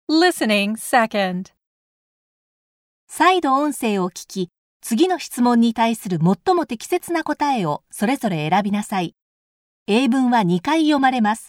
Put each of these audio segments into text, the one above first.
Listening second. 再度音声を聞き、次の質問に対する最も適切な答えをそれぞれ選びなさい。英文は2回読まれます。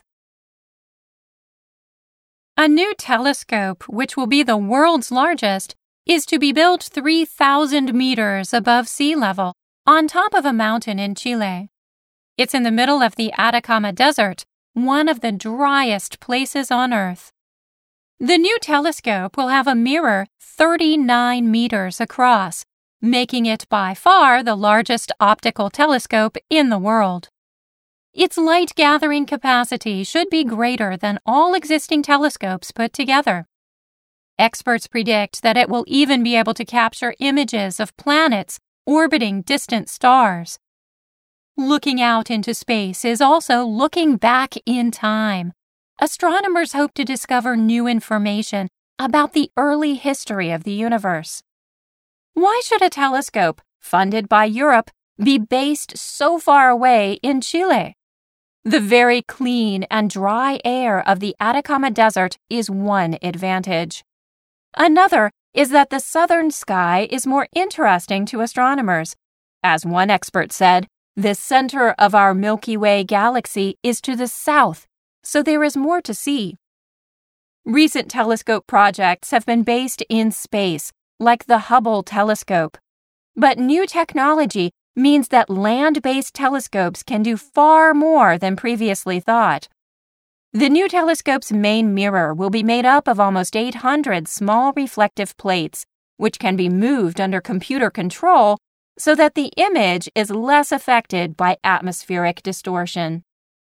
A new telescope, which will be the world's largest, is to be built 3,000 meters above sea level on top of a mountain in Chile. It's in the middle of the Atacama Desert, one of the driest places on Earth. The new telescope will have a mirror 39 meters across, making it by far the largest optical telescope in the world. Its light-gathering capacity should be greater than all existing telescopes put together. Experts predict that it will even be able to capture images of planets orbiting distant stars. Looking out into space is also looking back in time. Astronomers hope to discover new information about the early history of the universe. Why should a telescope, funded by Europe, be based so far away in Chile? The very clean and dry air of the Atacama Desert is one advantage. Another is that the southern sky is more interesting to astronomers. As one expert said, the center of our Milky Way galaxy is to the south, so there is more to see. Recent telescope projects have been based in space, like the Hubble telescope. But new technology means that land-based telescopes can do far more than previously thought. The new telescope's main mirror will be made up of almost 800 small reflective plates, which can be moved under computer control so that the image is less affected by atmospheric distortion.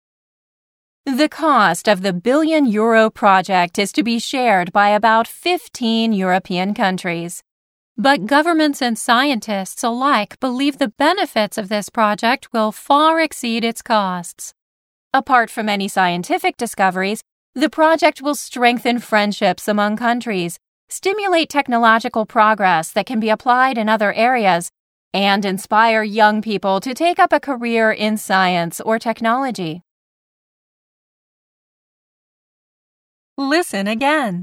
The cost of the €1 billion project is to be shared by about 15 European countries. But governments and scientists alike believe the benefits of this project will far exceed its costs. Apart from any scientific discoveries, the project will strengthen friendships among countries, stimulate technological progress that can be applied in other areas, and inspire young people to take up a career in science or technology. Listen again.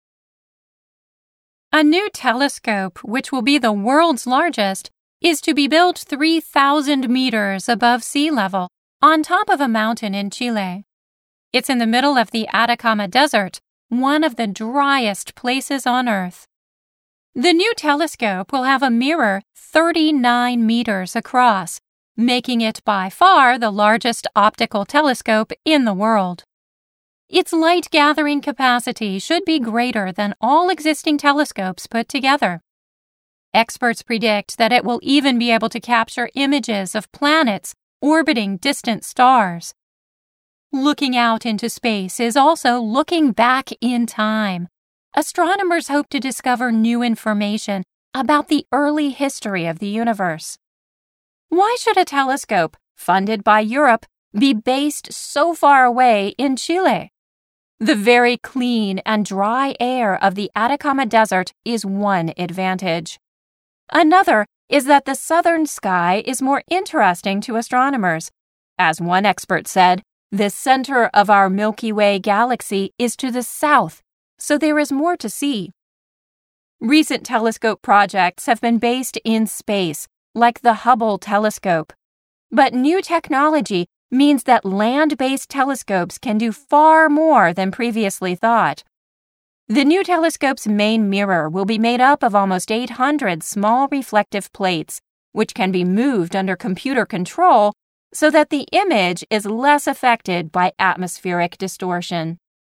A new telescope, which will be the world's largest, is to be built 3,000 meters above sea level on top of a mountain in Chile. It's in the middle of the Atacama Desert, one of the driest places on Earth. The new telescope will have a mirror 39 meters across, making it by far the largest optical telescope in the world. Its light-gathering capacity should be greater than all existing telescopes put together. Experts predict that it will even be able to capture images of planets orbiting distant stars. Looking out into space is also looking back in time. Astronomers hope to discover new information about the early history of the universe. Why should a telescope, funded by Europe, be based so far away in Chile? The very clean and dry air of the Atacama Desert is one advantage. Another is that the southern sky is more interesting to astronomers. As one expert said, the center of our Milky Way galaxy is to the south, so there is more to see. Recent telescope projects have been based in space, like the Hubble telescope. But new technology means that land-based telescopes can do far more than previously thought. The new telescope's main mirror will be made up of almost 800 small reflective plates, which can be moved under computer control so that the image is less affected by atmospheric distortion.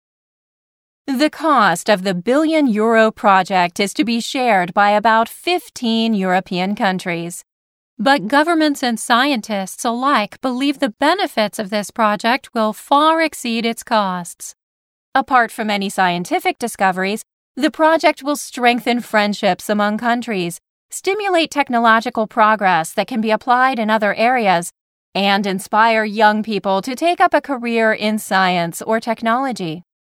The cost of the €1 billion project is to be shared by about 15 European countries. But governments and scientists alike believe the benefits of this project will far exceed its costs. Apart from any scientific discoveries, the project will strengthen friendships among countries, stimulate technological progress that can be applied in other areas, and inspire young people to take up a career in science or technology.